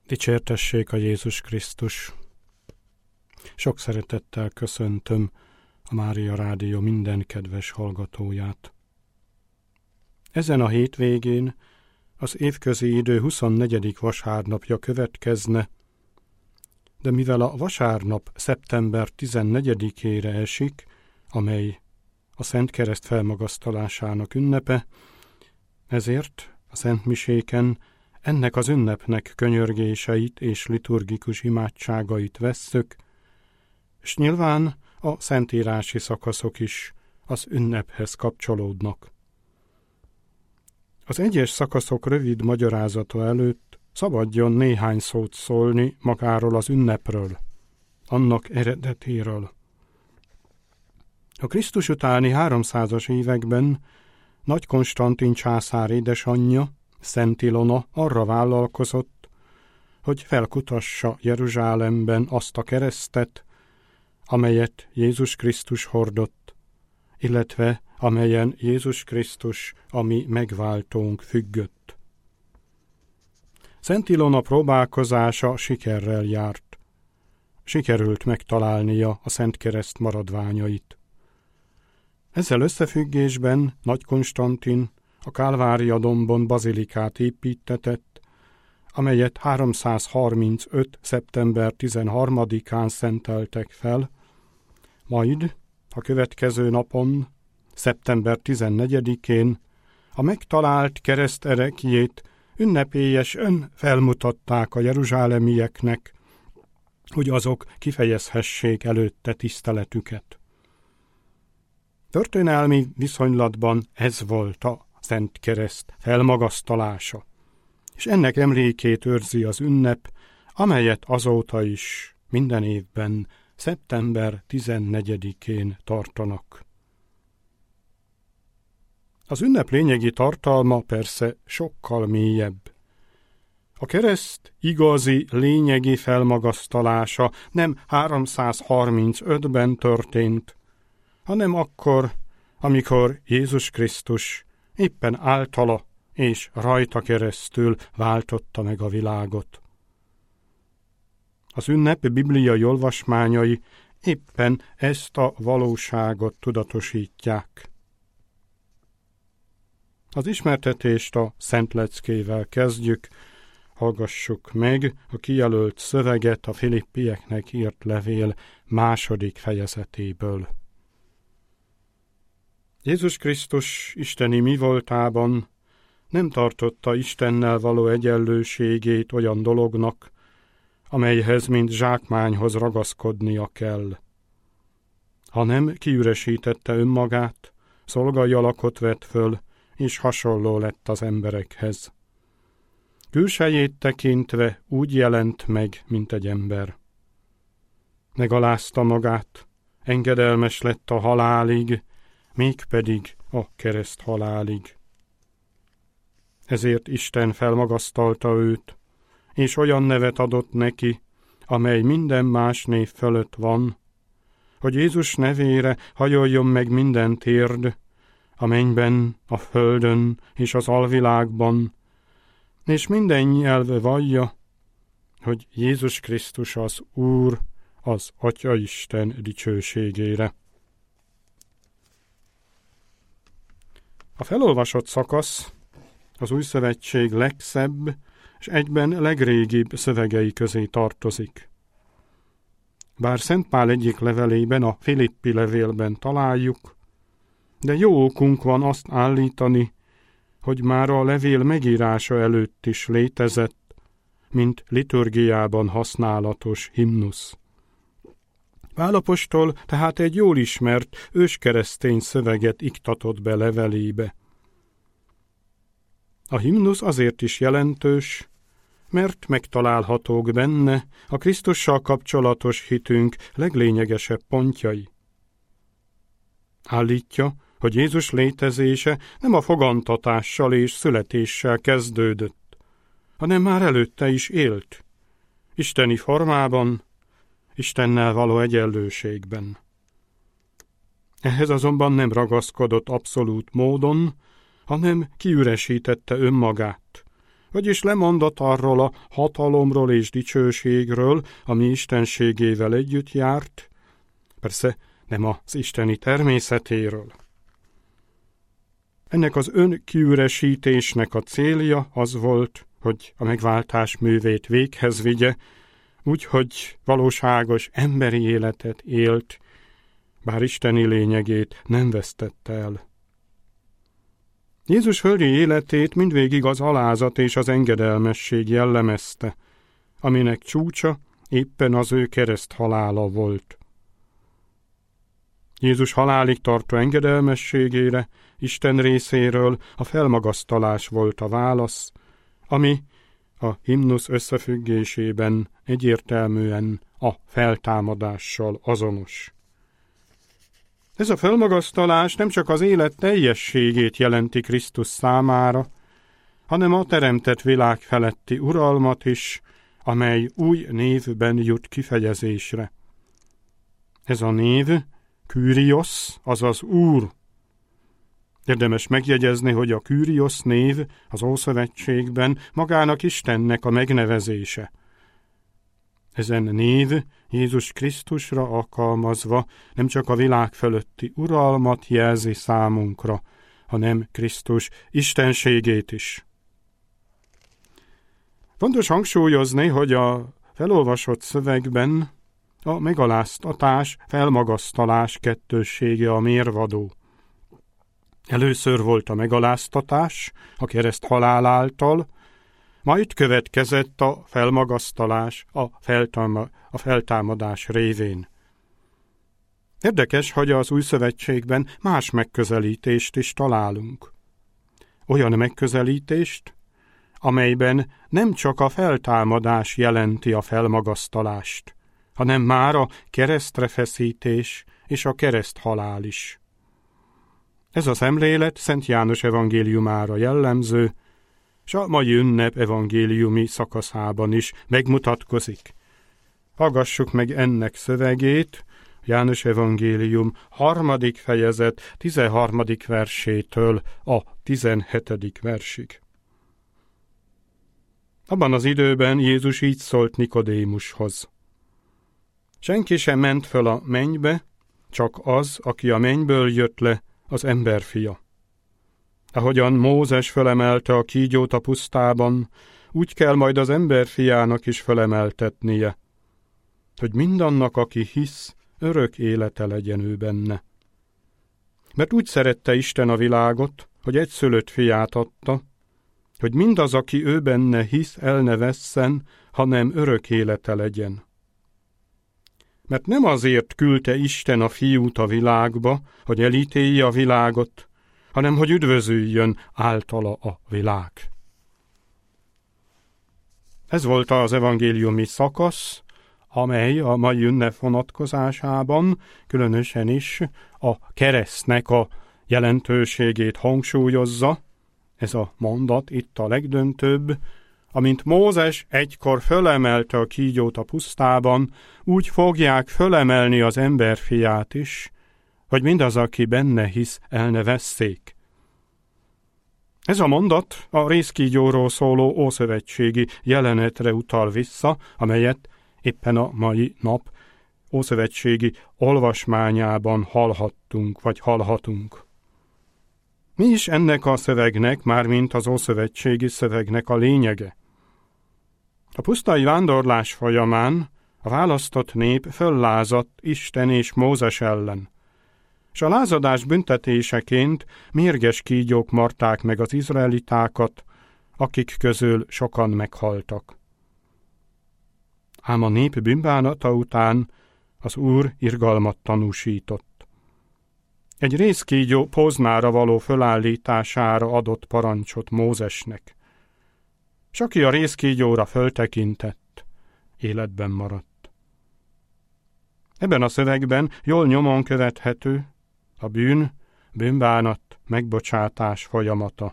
Dicsértessék a Jézus Krisztus! Sok szeretettel köszöntöm a Mária Rádió minden kedves hallgatóját. Ezen a hétvégén az évközi idő 24. vasárnapja következne, de mivel a vasárnap szeptember 14-ére esik, amely a Szent Kereszt felmagasztalásának ünnepe, ezért a szentmiséken ennek az ünnepnek könyörgéseit és liturgikus imádságait vesszük, és nyilván a szentírási szakaszok is az ünnephez kapcsolódnak. Az egyes szakaszok rövid magyarázata előtt szabadjon néhány szót szólni magáról az ünnepről, annak eredetéről. A Krisztus utáni 300-as években Nagy Konstantin császár édesanyja, Szent Ilona arra vállalkozott, hogy felkutassa Jeruzsálemben azt a keresztet, amelyet Jézus Krisztus hordott, illetve amelyen Jézus Krisztus, a mi megváltónk függött. Szent Ilona próbálkozása sikerrel járt. Sikerült megtalálnia a Szent Kereszt maradványait. Ezzel összefüggésben Nagy Konstantin a Kálvária-dombon bazilikát építtetett, amelyet 335. szeptember 13-án szenteltek fel, majd a következő napon, szeptember 14-én a megtalált kereszt ereklyét ünnepélyesen felmutatták a jeruzsálemieknek, hogy azok kifejezhessék előtte tiszteletüket. Történelmi viszonylatban ez volt a Szent Kereszt felmagasztalása, és ennek emlékét őrzi az ünnep, amelyet azóta is minden évben szeptember 14-én tartanak. Az ünnep lényegi tartalma persze sokkal mélyebb. A kereszt igazi, lényegi felmagasztalása nem 335-ben történt, hanem akkor, amikor Jézus Krisztus éppen általa és rajta keresztül váltotta meg a világot. Az ünnep bibliai olvasmányai éppen ezt a valóságot tudatosítják. Az ismertetést a Szent Leckével kezdjük, hallgassuk meg a kijelölt szöveget a Filippieknek írt levél 2. fejezetéből. Jézus Krisztus isteni mivoltában nem tartotta Istennel való egyenlőségét olyan dolognak, amelyhez mint zsákmányhoz ragaszkodnia kell, hanem kiüresítette önmagát, szolgai alakot vett föl, és hasonló lett az emberekhez. Külsejét tekintve úgy jelent meg, mint egy ember. Megalázta magát, engedelmes lett a halálig, mégpedig a kereszt halálig. Ezért Isten felmagasztalta őt, és olyan nevet adott neki, amely minden más név fölött van, hogy Jézus nevére hajoljon meg minden térd, a mennyben, a földön és az alvilágban, és minden nyelv vallja, hogy Jézus Krisztus az Úr, az Atyaisten dicsőségére. A felolvasott szakasz az Új Szövetség legszebb és egyben legrégibb szövegei közé tartozik. Bár Szent Pál egyik levelében, a Filippi levélben találjuk, de jó okunk van azt állítani, hogy már a levél megírása előtt is létezett, mint liturgiában használatos himnusz. Pál apostol tehát egy jól ismert őskeresztény szöveget iktatott be levelébe. A himnusz azért is jelentős, mert megtalálhatók benne a Krisztussal kapcsolatos hitünk leglényegesebb pontjai. Állítja, hogy Jézus létezése nem a fogantatással és születéssel kezdődött, hanem már előtte is élt, isteni formában, Istennel való egyenlőségben. Ehhez azonban nem ragaszkodott abszolút módon, hanem kiüresítette önmagát, vagyis lemondott arról a hatalomról és dicsőségről, ami istenségével együtt járt, persze nem az isteni természetéről. Ennek az önkiüresítésnek a célja az volt, hogy a megváltás művét véghez vigye, úgyhogy valóságos emberi életet élt, bár isteni lényegét nem vesztette el. Jézus földi életét mindvégig az alázat és az engedelmesség jellemezte, aminek csúcsa éppen az ő kereszthalála volt. Jézus halálig tartó engedelmességére Isten részéről a felmagasztalás volt a válasz, ami a himnusz összefüggésében egyértelműen a feltámadással azonos. Ez a felmagasztalás nem csak az élet teljességét jelenti Krisztus számára, hanem a teremtett világ feletti uralmat is, amely új névben jut kifejezésre. Ez a név Kyrios, azaz Úr. Érdemes megjegyezni, hogy a Kyrios név az Ószövetségben magának Istennek a megnevezése. Ezen név Jézus Krisztusra alkalmazva nem csak a világ fölötti uralmat jelzi számunkra, hanem Krisztus istenségét is. Fontos hangsúlyozni, hogy a felolvasott szövegben a megaláztatás, felmagasztalás kettőssége a mérvadó. Először volt a megaláztatás a kereszt halál által, majd következett a felmagasztalás a feltámadás révén. Érdekes, hogy az Új Szövetségben más megközelítést is találunk. Olyan megközelítést, amelyben nem csak a feltámadás jelenti a felmagasztalást, hanem már a keresztre feszítés és a kereszthalál is. Ez a szemlélet Szent János evangéliumára jellemző, és a mai ünnep evangéliumi szakaszában is megmutatkozik. Hallgassuk meg ennek szövegét, János evangélium 3. fejezet 13. versétől a 17. versig. Abban az időben Jézus így szólt Nikodémushoz. Senki sem ment föl a mennybe, csak az, aki a mennyből jött le, az emberfia. Ahogyan Mózes fölemelte a kígyót a pusztában, úgy kell majd az emberfiának is fölemeltetnie, hogy mindannak, aki hisz, örök élete legyen ő benne. Mert úgy szerette Isten a világot, hogy egyszülött fiát adta, hogy mindaz, aki ő benne hisz, el ne vesszen, hanem örök élete legyen. Mert nem azért küldte Isten a fiút a világba, hogy elítélje a világot, hanem hogy üdvözüljön általa a világ. Ez volt az evangéliumi szakasz, amely a mai ünnep vonatkozásában különösen is a keresztnek a jelentőségét hangsúlyozza. Ez a mondat itt a legdöntőbb, amint Mózes egykor fölemelte a kígyót a pusztában, úgy fogják fölemelni az emberfiát is, hogy mindaz, aki benne hisz, el ne vesszék. Ez a mondat a rézkígyóról szóló ószövetségi jelenetre utal vissza, amelyet éppen a mai nap ószövetségi olvasmányában hallhattunk, vagy hallhatunk. Mi is ennek a szövegnek, mármint az ószövetségi szövegnek a lényege? A pusztai vándorlás folyamán a választott nép föllázadt Isten és Mózes ellen, és a lázadás büntetéseként mérges kígyók marták meg az izraelitákat, akik közül sokan meghaltak. Ám a nép bűnbánata után az Úr irgalmat tanúsított. Egy rézkígyó póznára való fölállítására adott parancsot Mózesnek, és aki a rézkígyóra föltekintett, életben maradt. Ebben a szövegben jól nyomon követhető a bűnbánat, megbocsátás folyamata.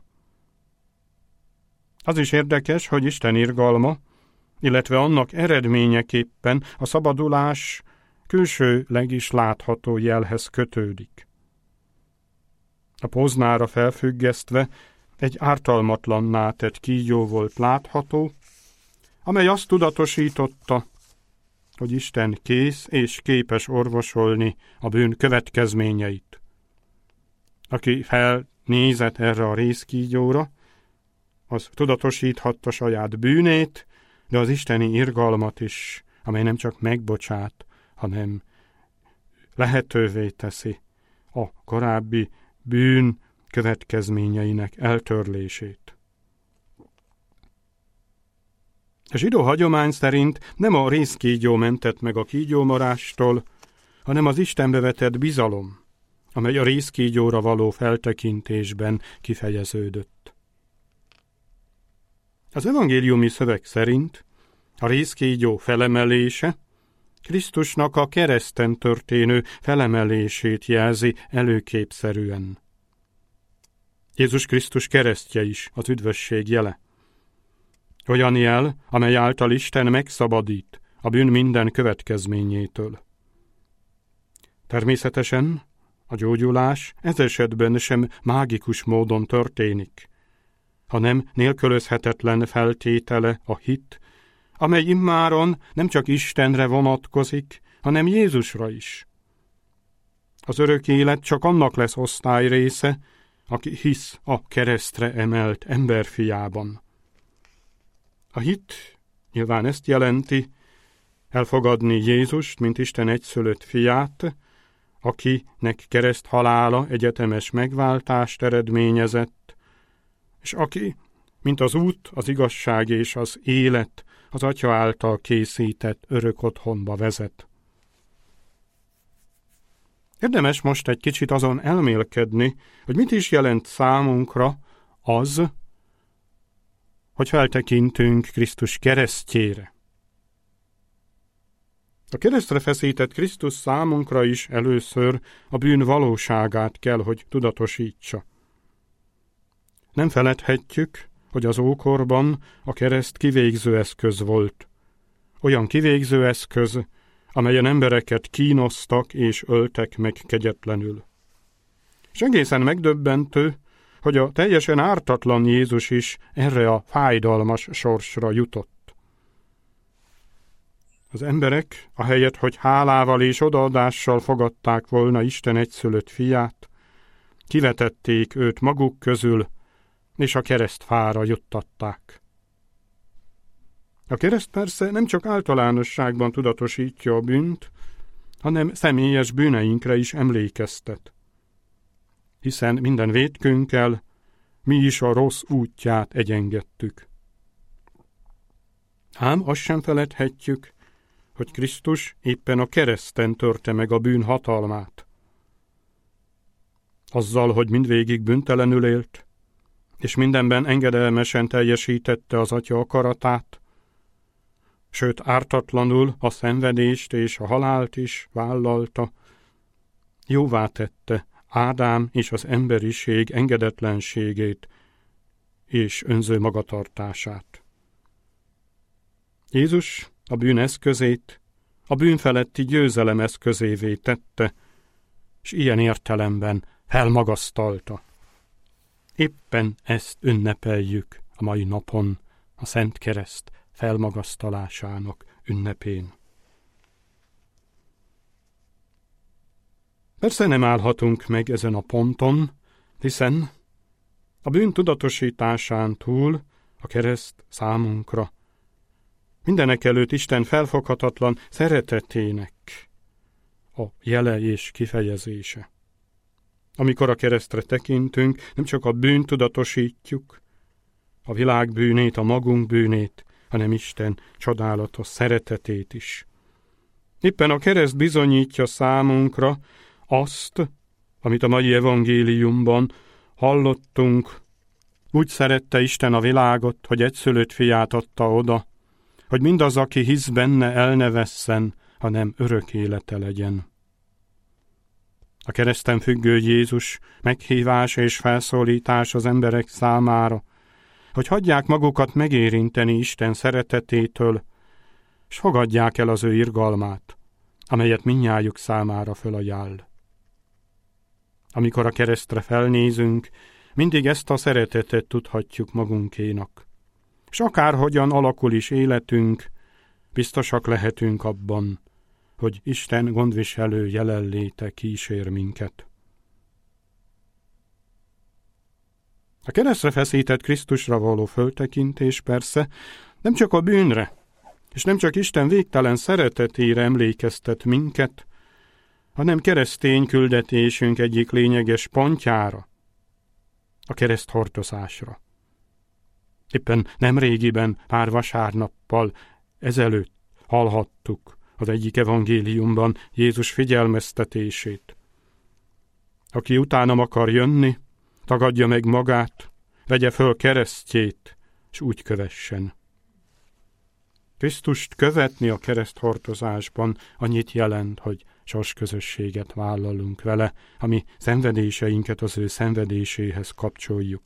Az is érdekes, hogy Isten irgalma, illetve annak eredményeképpen a szabadulás külsőleg is látható jelhez kötődik. A póznára felfüggesztve egy ártalmatlanná tett kígyó volt látható, amely azt tudatosította, hogy Isten kész és képes orvosolni a bűn következményeit. Aki felnézett erre a rézkígyóra, az tudatosíthatta saját bűnét, de az isteni irgalmat is, amely nem csak megbocsát, hanem lehetővé teszi a korábbi bűn következményeinek eltörlését. A zsidó hagyomány szerint nem a rézkígyó mentett meg a kígyómarástól, hanem az Istenbe vetett bizalom, amely a rézkígyóra való feltekintésben kifejeződött. Az evangéliumi szöveg szerint a rézkígyó felemelése Krisztusnak a kereszten történő felemelését jelzi előképszerűen. Jézus Krisztus keresztje is az üdvösség jele. Olyan jel, amely által Isten megszabadít a bűn minden következményétől. Természetesen a gyógyulás ez esetben sem mágikus módon történik, hanem nélkülözhetetlen feltétele a hit, amely immáron nem csak Istenre vonatkozik, hanem Jézusra is. Az örök élet csak annak lesz osztály része, aki hisz a keresztre emelt emberfiában. A hit nyilván ezt jelenti, elfogadni Jézust, mint Isten egyszülött fiát, akinek kereszthalála egyetemes megváltást eredményezett, és aki, mint az út, az igazság és az élet, az Atya által készített örök otthonba vezet. Érdemes most egy kicsit azon elmélkedni, hogy mit is jelent számunkra az, hogy feltekintünk Krisztus keresztjére. A keresztre feszített Krisztus számunkra is először a bűn valóságát kell, hogy tudatosítsa. Nem feledhetjük, hogy az ókorban a kereszt kivégző eszköz volt. Olyan kivégző eszköz, amelyen embereket kínoztak és öltek meg kegyetlenül. És egészen megdöbbentő, hogy a teljesen ártatlan Jézus is erre a fájdalmas sorsra jutott. Az emberek, ahelyett, hogy hálával és odaadással fogadták volna Isten egyszülött fiát, kivetették őt maguk közül, és a keresztfára juttatták. A kereszt persze nem csak általánosságban tudatosítja a bűnt, hanem személyes bűneinkre is emlékeztet. Hiszen minden vétkünkkel mi is a rossz útját egyengedtük. Ám azt sem feledhetjük, hogy Krisztus éppen a kereszten törte meg a bűn hatalmát. Azzal, hogy mindvégig bűntelenül élt, és mindenben engedelmesen teljesítette az Atya akaratát, sőt ártatlanul a szenvedést és a halált is vállalta, jóvá tette Ádám és az emberiség engedetlenségét és önző magatartását. Jézus a bűn eszközét a bűn feletti győzelem eszközévé tette, és ilyen értelemben felmagasztalta. Éppen ezt ünnepeljük a mai napon, a Szent Kereszt felmagasztalásának ünnepén. Persze nem állhatunk meg ezen a ponton, hiszen a bűn tudatosításán túl a kereszt számunkra mindenekelőtt Isten felfoghatatlan szeretetének a jele és kifejezése. Amikor a keresztre tekintünk, nem csak a bűnt tudatosítjuk, a világ bűnét, a magunk bűnét, hanem Isten csodálatos szeretetét is. Éppen a kereszt bizonyítja számunkra azt, amit a mai evangéliumban hallottunk. Úgy szerette Isten a világot, hogy egyszülött fiát adta oda, hogy mindaz, aki hisz benne, el ne vesszen, hanem örök élete legyen. A kereszten függő Jézus meghívás és felszólítás az emberek számára, hogy hagyják magukat megérinteni Isten szeretetétől, s fogadják el az ő irgalmát, amelyet mindnyájuk számára fölajánl. Amikor a keresztre felnézünk, mindig ezt a szeretetet tudhatjuk magunkénak. És akárhogyan alakul is életünk, biztosak lehetünk abban, hogy Isten gondviselő jelenléte kísér minket. A keresztre feszített Krisztusra való föltekintés persze nem csak a bűnre, és nem csak Isten végtelen szeretetére emlékeztet minket, hanem keresztény küldetésünk egyik lényeges pontjára, a kereszthordozásra. Éppen nemrégiben, pár vasárnappal ezelőtt hallhattuk az egyik evangéliumban Jézus figyelmeztetését. Aki utánam akar jönni, tagadja meg magát, vegye föl keresztjét, és úgy kövessen. Krisztust követni a kereszthordozásban annyit jelent, hogy sorsközösséget vállalunk vele, ami szenvedéseinket az ő szenvedéséhez kapcsoljuk.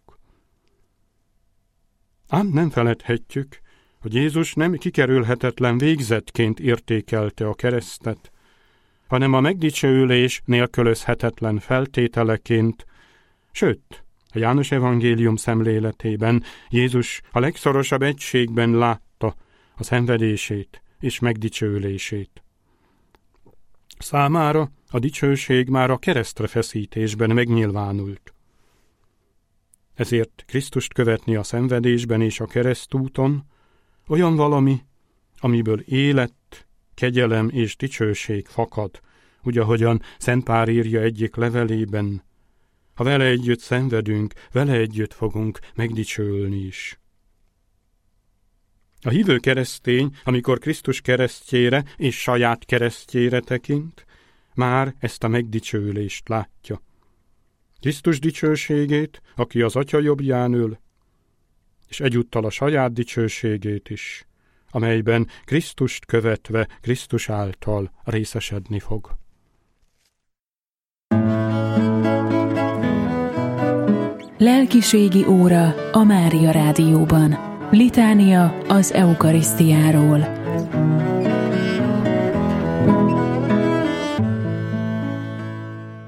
Ám nem feledhetjük, hogy Jézus nem kikerülhetetlen végzetként értékelte a keresztet, hanem a megdicsőülés nélkülözhetetlen feltételeként, sőt, a János evangélium szemléletében Jézus a legszorosabb egységben látta a szenvedését és megdicsőülését. Számára a dicsőség már a keresztre feszítésben megnyilvánult. Ezért Krisztust követni a szenvedésben és a keresztúton olyan valami, amiből élet, kegyelem és dicsőség fakad, úgy ahogyan Szent Pál írja egyik levelében, ha vele együtt szenvedünk, vele együtt fogunk megdicsőülni is. A hívő keresztény, amikor Krisztus keresztjére és saját keresztjére tekint, már ezt a megdicsőülést látja. Krisztus dicsőségét, aki az Atya jobbján ül, és egyúttal a saját dicsőségét is, amelyben Krisztust követve Krisztus által részesedni fog. Lelkiségi óra a Mária Rádióban. Litánia az eukarisztiáról.